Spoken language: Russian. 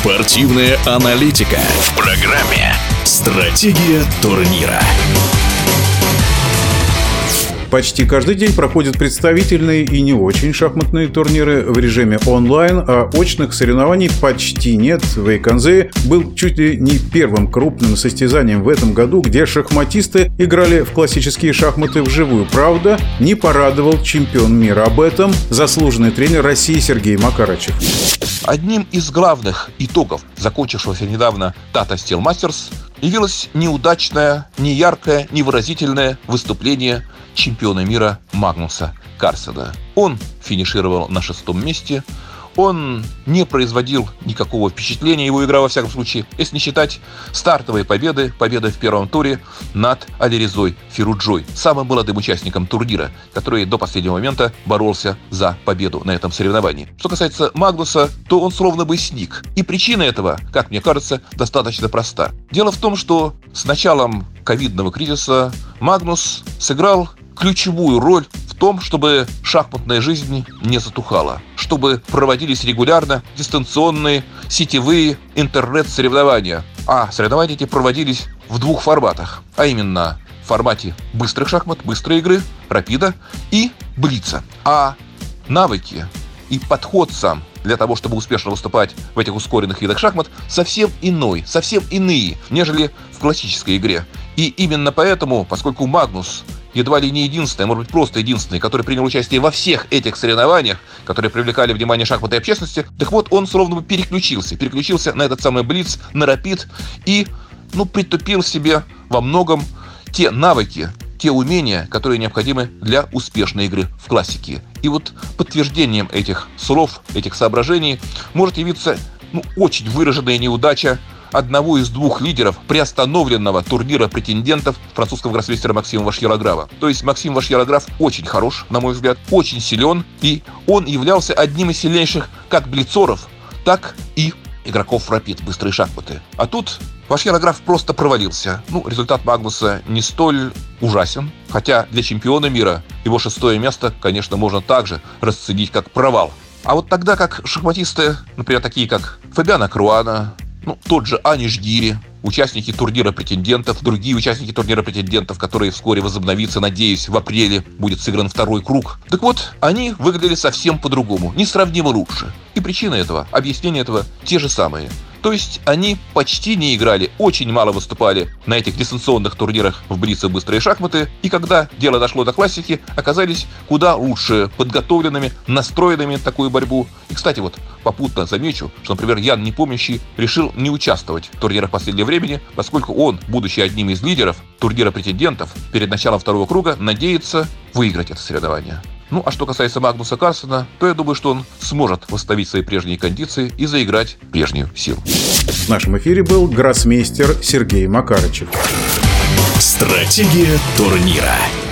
Спортивная аналитика в программе «Стратегия турнира». Почти каждый день проходят представительные и не очень шахматные турниры в режиме онлайн, а очных соревнований почти нет. Вэйконзэ был чуть ли не первым крупным состязанием в этом году, где шахматисты играли в классические шахматы вживую. Правда, не порадовал чемпион мира. Об этом заслуженный тренер России Сергей Макарычев. Одним из главных итогов закончившегося недавно Tata Steel Masters явилось неудачное, неяркое, невыразительное выступление чемпиона мира Магнуса Карлсена. Он финишировал на 6-м месте. Он не производил никакого впечатления, его игра, во всяком случае, если не считать стартовой победы в первом туре над Алирезой Фируджой, самым молодым участником турнира, который до последнего момента боролся за победу на этом соревновании. Что касается Магнуса, то он словно бы сник. И причина этого, как мне кажется, достаточно проста. Дело в том, что с началом ковидного кризиса Магнус сыграл ключевую роль в том, чтобы шахматная жизнь не затухала, чтобы проводились регулярно дистанционные сетевые интернет-соревнования. А соревнования эти проводились в двух форматах, а именно в формате быстрых шахмат, быстрой игры, рапида и блица. А навыки и подход сам для того, чтобы успешно выступать в этих ускоренных видах шахмат, совсем иные, нежели в классической игре. И именно поэтому, поскольку Магнус едва ли не единственный, может быть, просто единственный, который принял участие во всех этих соревнованиях, которые привлекали внимание шахматной общественности, так вот, он словно бы переключился на этот самый блиц, на рапид и, притупил себе во многом те навыки, те умения, которые необходимы для успешной игры в классике. И вот подтверждением этих слов, этих соображений может явиться очень выраженная неудача одного из двух лидеров приостановленного турнира претендентов французского гроссмейстера Максима Вашьерографа. То есть Максим Вашьерограф очень хорош, на мой взгляд, очень силен, и он являлся одним из сильнейших как блицоров, так и игроков в рапид, быстрые шахматы. А тут Вашьерограф просто провалился. Результат Магнуса не столь ужасен, хотя для чемпиона мира его 6-е место, конечно, можно также расценить как провал. А вот тогда как шахматисты, например, такие как Фабиано Каруана, тот же Аниш Гири, участники турнира претендентов, другие участники турнира претендентов, которые вскоре возобновится, надеюсь, в апреле будет сыгран второй круг. Так вот, они выглядели совсем по-другому, несравнимо лучше. И причина этого, объяснение этого те же самые. То есть они почти не играли, очень мало выступали на этих дистанционных турнирах в блиц и быстрые шахматы, и когда дело дошло до классики, оказались куда лучше подготовленными, настроенными на такую борьбу. И, кстати, попутно замечу, что, например, Ян Непомнящий решил не участвовать в турнирах последнего времени, поскольку он, будучи одним из лидеров турнира претендентов, перед началом второго круга надеется выиграть это соревнование. А что касается Магнуса Карлсена, то я думаю, что он сможет восстановить свои прежние кондиции и заиграть прежнюю силу. В нашем эфире был гроссмейстер Сергей Макарычев. Стратегия турнира.